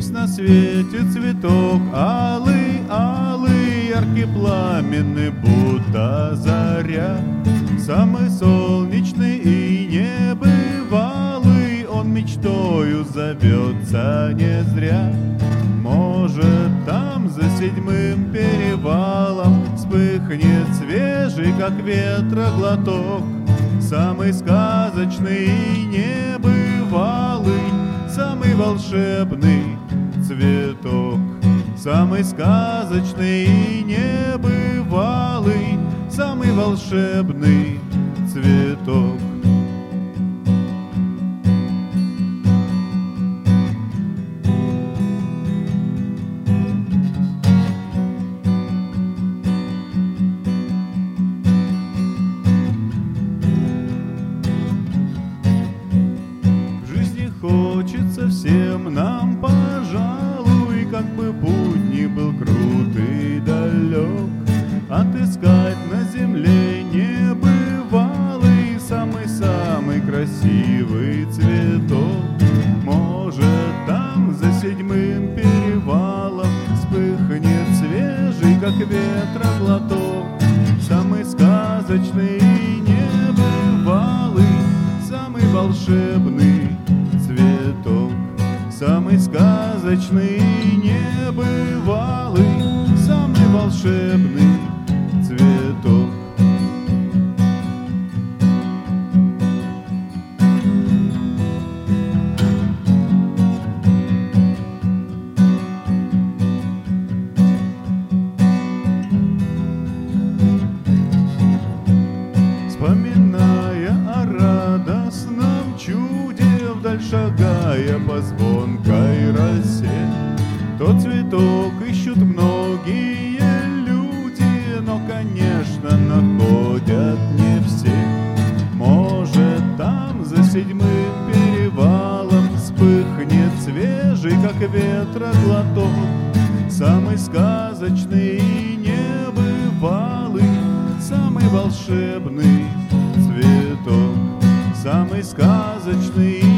Есть на свете цветок алый, алый, яркий, пламенный, будто заря. Самый солнечный и небывалый, он мечтою зовется не зря. Может, там за 7-м перевалом вспыхнет свежий, как ветра, глоток. Самый сказочный и небывалый, самый волшебный цветок. Самый сказочный и небывалый, самый волшебный цветок. Хочется всем нам, пожалуй, как бы путь ни был крут и далек, отыскать на земле небывалый, самый-самый красивый цветок. Может, там за 7-м перевалом вспыхнет свежий, как ветра, глоток. Самый сказочный и небывалый, самый волшебный цветок. Самый сказочный и небывалый, самый волшебный цветок. Вспоминая о радостном чуде, вдаль шагая по звонкой росе, тот цветок ищут многие люди, но, конечно, находят не все. Может, там за 7-м перевалом вспыхнет свежий, как ветра, глоток. Самый сказочный и небывалый, самый волшебный цветок. Самый сказочный